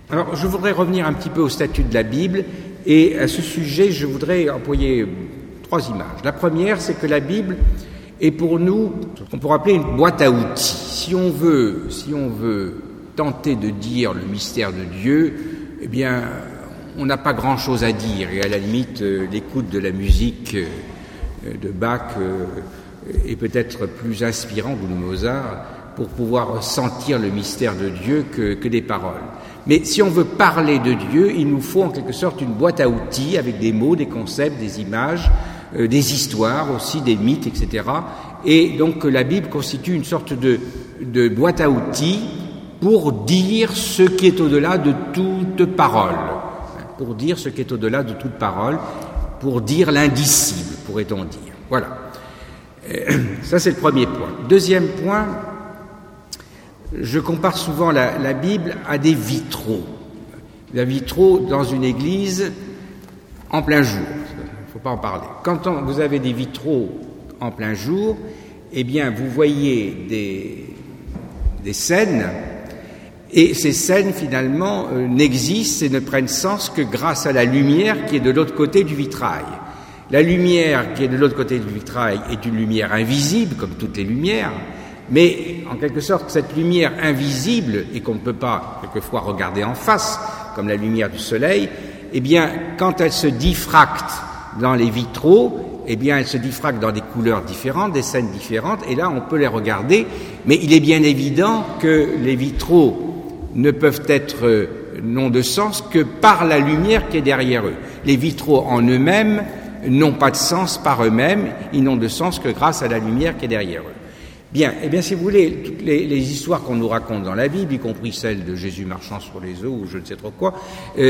Alors, je voudrais revenir un petit peu au statut de la Bible, et à ce sujet, je voudrais employer 3 images. La première, c'est que la Bible est pour nous ce qu'on pourrait appeler une boîte à outils. Si on veut tenter de dire le mystère de Dieu, eh bien, on n'a pas grand-chose à dire, et à la limite, l'écoute de la musique de Bach est peut-être plus inspirant, ou de Mozart, pour pouvoir sentir le mystère de Dieu que des paroles. Mais si on veut parler de Dieu, il nous faut en quelque sorte une boîte à outils avec des mots, des concepts, des images, des histoires aussi, des mythes, etc. Et donc la Bible constitue une sorte de boîte à outils pour dire ce qui est au-delà de toute parole. Pour dire ce qui est au-delà de toute parole, pour dire l'indicible, pourrait-on dire. Voilà. Ça, c'est le premier point. Deuxième point, je compare souvent la Bible à des vitraux. Des vitraux dans une église en plein jour. Il ne faut pas en parler. Quand vous avez des vitraux en plein jour, eh bien, vous voyez des scènes, et ces scènes, finalement, n'existent et ne prennent sens que grâce à la lumière qui est de l'autre côté du vitrail. La lumière qui est de l'autre côté du vitrail est une lumière invisible, comme toutes les lumières, mais en quelque sorte, cette lumière invisible, et qu'on ne peut pas quelquefois regarder en face, comme la lumière du soleil, eh bien, quand elle se diffracte dans les vitraux, eh bien, elle se diffracte dans des couleurs différentes, des scènes différentes, et là, on peut les regarder, mais il est bien évident que les vitraux ne peuvent être n'ont de sens que par la lumière qui est derrière eux. Les vitraux en eux-mêmes n'ont pas de sens par eux-mêmes, ils n'ont de sens que grâce à la lumière qui est derrière eux. Bien, eh bien, si vous voulez, toutes les histoires qu'on nous raconte dans la Bible, y compris celle de Jésus marchant sur les eaux ou je ne sais trop quoi,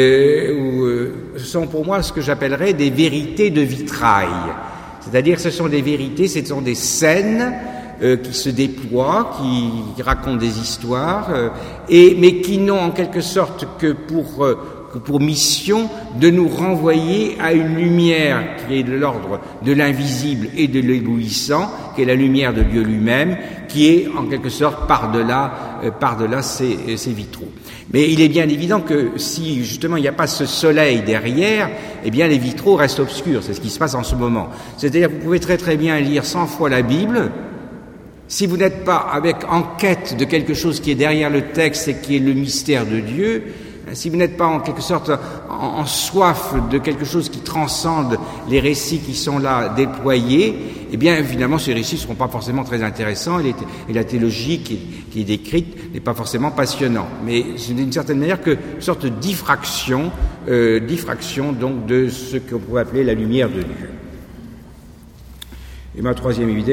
sont pour moi ce que j'appellerais des vérités de vitrail. C'est-à-dire, ce sont des vérités, ce sont des scènes qui se déploient, qui racontent des histoires, mais qui n'ont en quelque sorte que pour mission de nous renvoyer à une lumière qui est de l'ordre de l'invisible et de l'éblouissant, qui est la lumière de Dieu lui-même, qui est en quelque sorte par-delà ces vitraux. Mais il est bien évident que si justement il n'y a pas ce soleil derrière, eh bien les vitraux restent obscurs, c'est ce qui se passe en ce moment. C'est-à-dire que vous pouvez très très bien lire 100 fois la Bible, si vous n'êtes pas en quête de quelque chose qui est derrière le texte et qui est le mystère de Dieu, si vous n'êtes pas en quelque sorte en soif de quelque chose qui transcende les récits qui sont là déployés, eh bien évidemment ces récits ne seront pas forcément très intéressants et la théologie qui est décrite n'est pas forcément passionnante. Mais c'est d'une certaine manière que une sorte de diffraction donc de ce qu'on pourrait appeler la lumière de Dieu. Et ma troisième idée,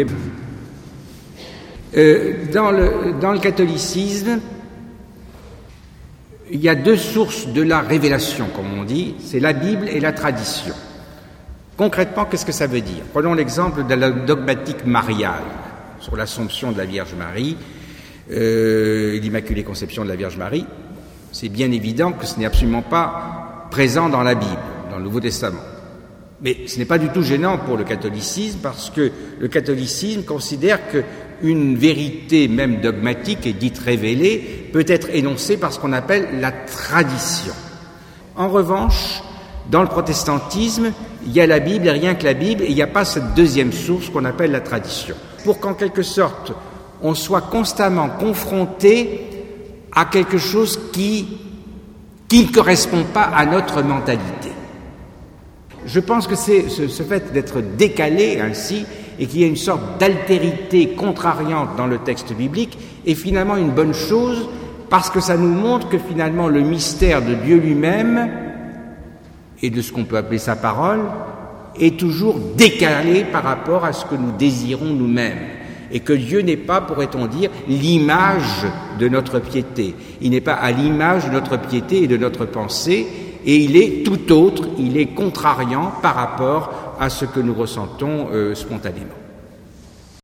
dans le catholicisme, il y a 2 sources de la révélation, comme on dit, c'est la Bible et la tradition. Concrètement, qu'est-ce que ça veut dire ? Prenons l'exemple de la dogmatique mariale, sur l'Assomption de la Vierge Marie, l'Immaculée Conception de la Vierge Marie. C'est bien évident que ce n'est absolument pas présent dans la Bible, dans le Nouveau Testament. Mais ce n'est pas du tout gênant pour le catholicisme, parce que le catholicisme considère qu'une vérité, même dogmatique et dite révélée, peut être énoncée par ce qu'on appelle la tradition. En revanche, dans le protestantisme, il y a la Bible et rien que la Bible, et il n'y a pas cette deuxième source qu'on appelle la tradition. Pour qu'en quelque sorte, on soit constamment confronté à quelque chose qui ne correspond pas à notre mentalité. Je pense que c'est ce fait d'être décalé ainsi et qu'il y a une sorte d'altérité contrariante dans le texte biblique est finalement une bonne chose parce que ça nous montre que finalement le mystère de Dieu lui-même et de ce qu'on peut appeler sa parole est toujours décalé par rapport à ce que nous désirons nous-mêmes et que Dieu n'est pas, pourrait-on dire, l'image de notre piété. Il n'est pas à l'image de notre piété et de notre pensée. Et il est tout autre, il est contrariant par rapport à ce que nous ressentons spontanément.